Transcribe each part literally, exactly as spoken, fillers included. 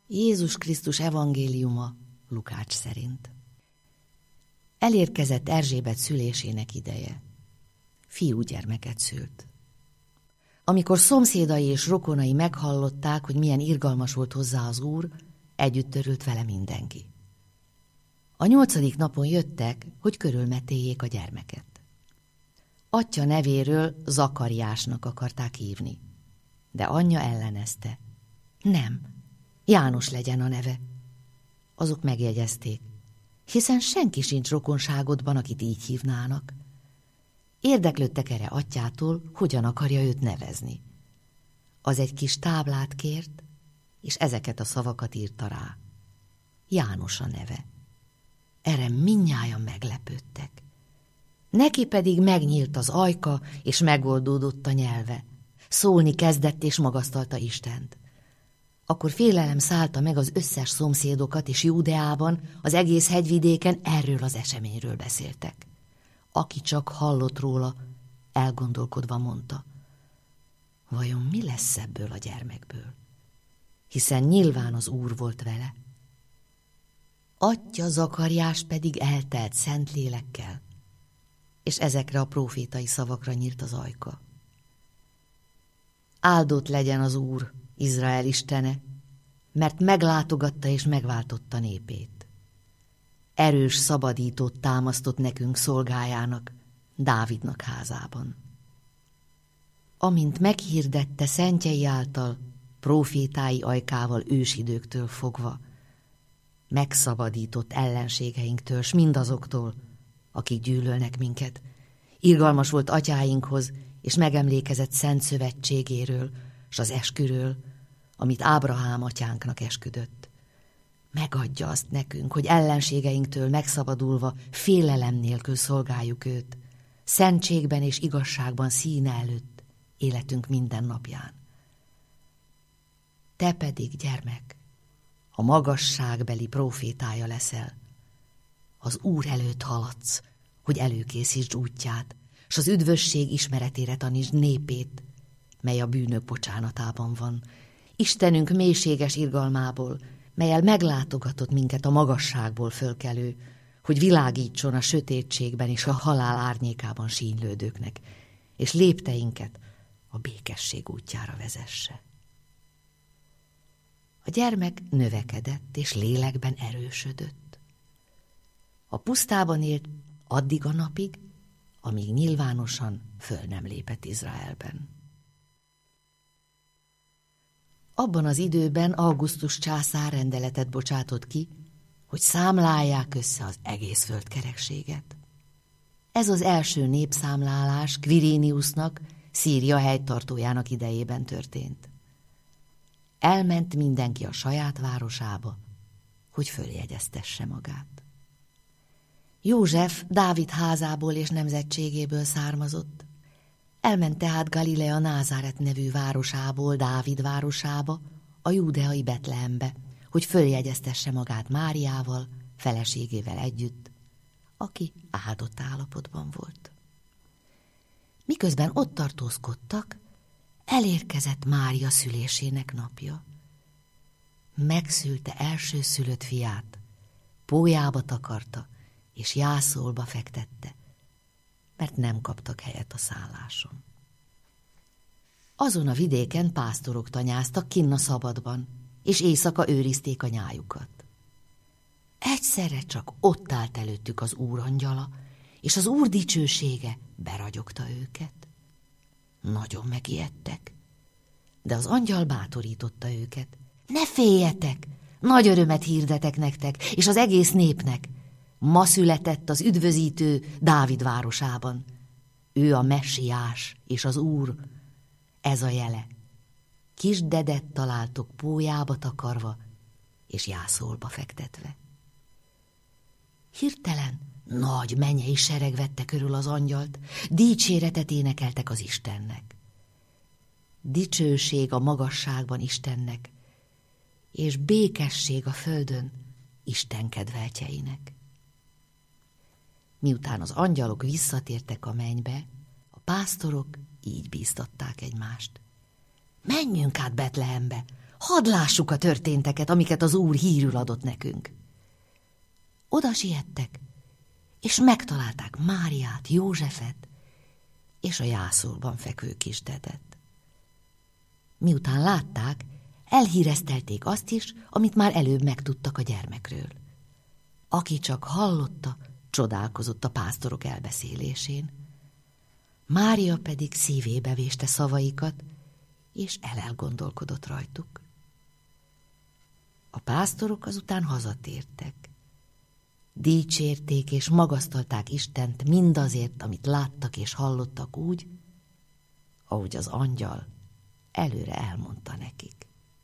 Jézus Krisztus evangéliuma Lukács szerint. Elérkezett Erzsébet szülésének ideje. Fiúgyermeket szült. Amikor szomszédai és rokonai meghallották, hogy milyen irgalmas volt hozzá az Úr, együtt örült vele mindenki. A nyolcadik napon jöttek, hogy körülmetéljék a gyermeket. Atyja nevéről Zakariásnak akarták hívni, de anyja ellenezte. Nem, János legyen a neve. Azok megjegyezték, hiszen senki sincs rokonságodban, akit így hívnának. Érdeklődtek erre atyától, hogyan akarja őt nevezni. Az egy kis táblát kért, és ezeket a szavakat írta rá. János a neve. Erre mindnyájan meglepődtek. Neki pedig megnyílt az ajka, és megoldódott a nyelve. Szólni kezdett, és magasztalta Istent. Akkor félelem szállta meg az összes szomszédokat, és Júdeában, az egész hegyvidéken erről az eseményről beszéltek. Aki csak hallott róla, elgondolkodva mondta, vajon mi lesz ebből a gyermekből? Hiszen nyilván az Úr volt vele. Atyja Zakariás pedig eltelt szent lélekkel, és ezekre a prófétai szavakra nyílt az ajka. Áldott legyen az Úr, Izrael istene, mert meglátogatta és megváltotta népét. Erős szabadítót támasztott nekünk szolgájának, Dávidnak házában. Amint meghirdette szentjei által, prófétái ajkával ősidőktől fogva, megszabadított ellenségeinktől, s mindazoktól, akik gyűlölnek minket. Irgalmas volt atyáinkhoz, és megemlékezett szent szövetségéről, s az esküről, amit Ábrahám atyánknak esküdött. Megadja azt nekünk, hogy ellenségeinktől megszabadulva félelem nélkül szolgáljuk őt, szentségben és igazságban színe előtt életünk minden napján. Te pedig, gyermek, a magasságbeli prófétája leszel. Az Úr előtt haladsz, hogy előkészítsd útját, s az üdvösség ismeretére tanítsd népét, mely a bűnök bocsánatában van, Istenünk mélységes irgalmából, melyel meglátogatott minket a magasságból fölkelő, hogy világítson a sötétségben és a halál árnyékában sínylődőknek, és lépteinket a békesség útjára vezesse. A gyermek növekedett és lélekben erősödött. A pusztában élt addig a napig, amíg nyilvánosan föl nem lépett Izraelben. Abban az időben Augustus császár rendeletet bocsátott ki, hogy számlálják össze az egész földkerekséget. Ez az első népszámlálás Quiriniusnak, Szíria helytartójának idejében történt. Elment mindenki a saját városába, hogy följegyeztesse magát. József Dávid házából és nemzetségéből származott. Elment tehát Galilea Názáret nevű városából Dávid városába, a júdeai Betlehembe, hogy följegyeztesse magát Máriával, feleségével együtt, aki áldott állapotban volt. Miközben ott tartózkodtak, elérkezett Mária szülésének napja. Megszülte elsőszülött fiát, pólyába takarta, és jászolba fektette, mert nem kaptak helyet a szálláson. Azon a vidéken pásztorok tanyáztak kinn a szabadban, és éjszaka őrizték a nyájukat. Egyszerre csak ott állt előttük az Úr angyala, és az Úr dicsősége beragyogta őket. Nagyon megijedtek, de az angyal bátorította őket. Ne féljetek, nagy örömet hirdetek nektek, és az egész népnek. Ma született az üdvözítő Dávid városában. Ő a Messiás és az Úr. Ez a jele. Kis dedet találtok pólyába takarva, és jászolba fektetve. Hirtelen nagy mennyei sereg vette körül az angyalt, dicséretet énekeltek az Istennek. Dicsőség a magasságban Istennek, és békesség a földön Isten kedveltjeinek. Miután az angyalok visszatértek a mennybe, a pásztorok így bíztatták egymást. Menjünk át Betlehembe, Hadd lássuk a történteket, amiket az Úr hírül adott nekünk. Oda siettek, és megtalálták Máriát, Józsefet és a jászolban fekvő kisdedet. Miután látták, elhíreztelték azt is, amit már előbb megtudtak a gyermekről. Aki csak hallotta, csodálkozott a pásztorok elbeszélésén. Mária pedig szívébe véste szavaikat, és elelgondolkodott rajtuk. A pásztorok azután hazatértek. Dicsérték és magasztalták Istent mindazért, amit láttak és hallottak úgy, ahogy az angyal előre elmondta nekik.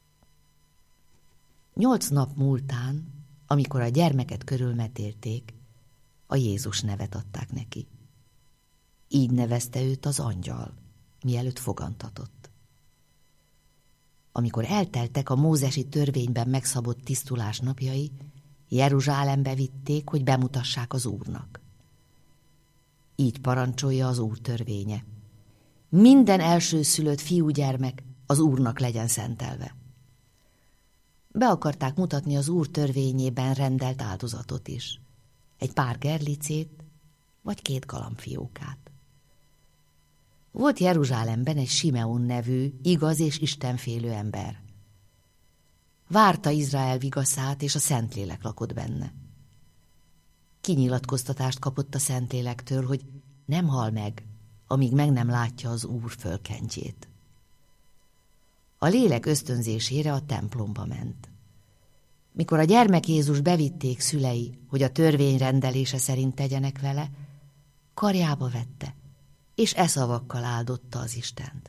Nyolc nap múltán, amikor a gyermeket körülmetélték, a Jézus nevet adták neki. Így nevezte őt az angyal, mielőtt fogantatott. Amikor elteltek a mózesi törvényben megszabott tisztulás napjai, Jeruzsálembe vitték, hogy bemutassák az Úrnak. Így parancsolja az Úr törvénye. Minden elsőszülött fiúgyermek az Úrnak legyen szentelve. Be akarták mutatni az Úr törvényében rendelt áldozatot is. Egy pár gerlicét, vagy két galambfiókát. Volt Jeruzsálemben egy Simeon nevű, igaz és istenfélő ember. Várta Izrael vigaszát, és a Szentlélek lakott benne. Kinyilatkoztatást kapott a Szentlélektől, hogy nem hal meg, amíg meg nem látja az Úr fölkentjét. A lélek ösztönzésére a templomba ment. Mikor a gyermek Jézus bevitték szülei, hogy a törvény rendelése szerint tegyenek vele, karjába vette, és e szavakkal áldotta az Istent.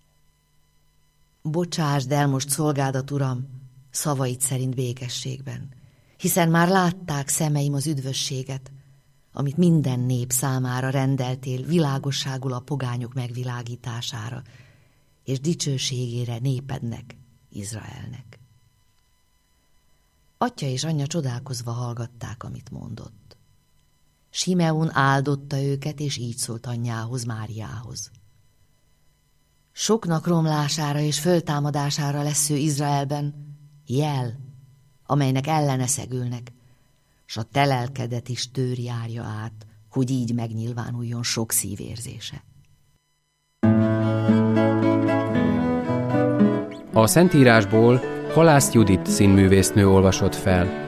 Bocsásd el most szolgádat, Uram, szavait szerint békességben, hiszen már látták szemeim az üdvösséget, amit minden nép számára rendeltél világosságul a pogányok megvilágítására, és dicsőségére népednek, Izraelnek. Atya és anyja csodálkozva hallgatták, amit mondott. Simeon áldotta őket, és így szólt anyjához, Máriához. Soknak romlására és föltámadására lesz ő Izraelben jel, amelynek ellene szegülnek, s a te lelkedet is tőr járja át, hogy így megnyilvánuljon sok szívérzése. A Szentírásból Halász Judit színművésznő olvasott fel.